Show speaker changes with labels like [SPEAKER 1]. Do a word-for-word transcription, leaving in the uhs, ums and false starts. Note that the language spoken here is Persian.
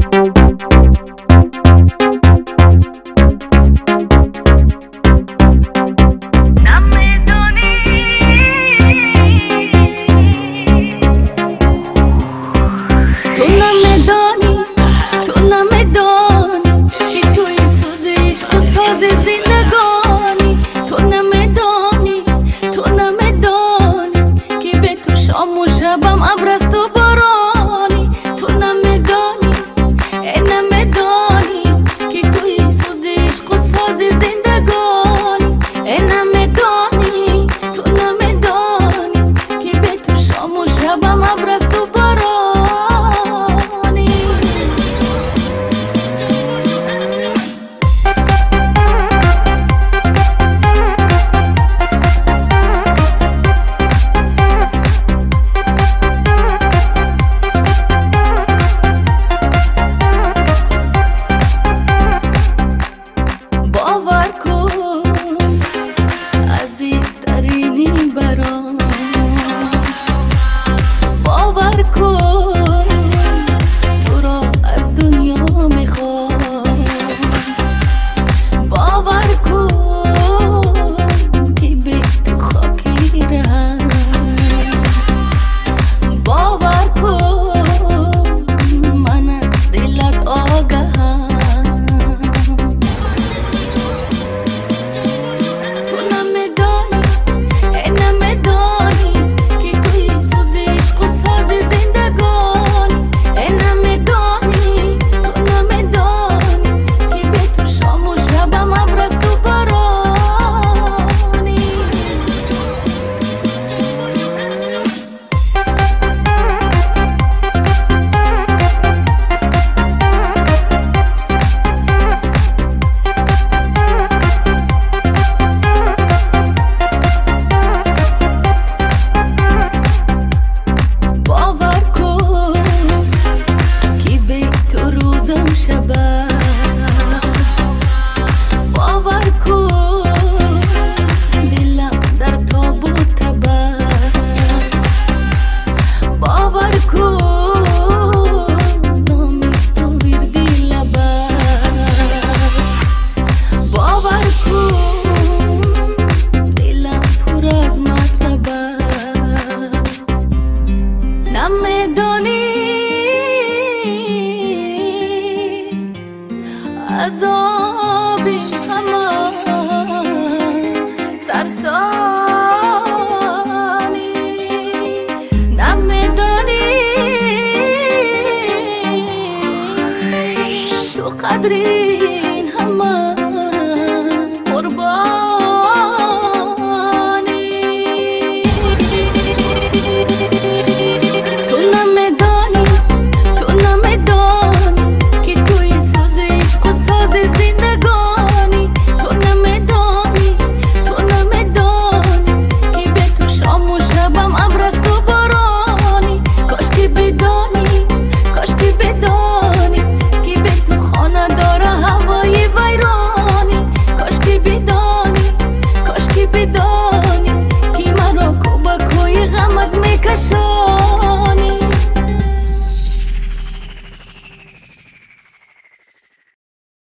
[SPEAKER 1] عذابی همان سرسانی نمیدانی تو قدرین همان قربانی تو نمیدانی تو نمیدانی که توی سوز عشق و ساز زندگانی تو نمیدانی تو نمیدانی که به تو شام و شبم ابر است و بارانی کاش که بدانی کاش که بدانی که به تو خانه داره هوای ویرانی کاش که بدانی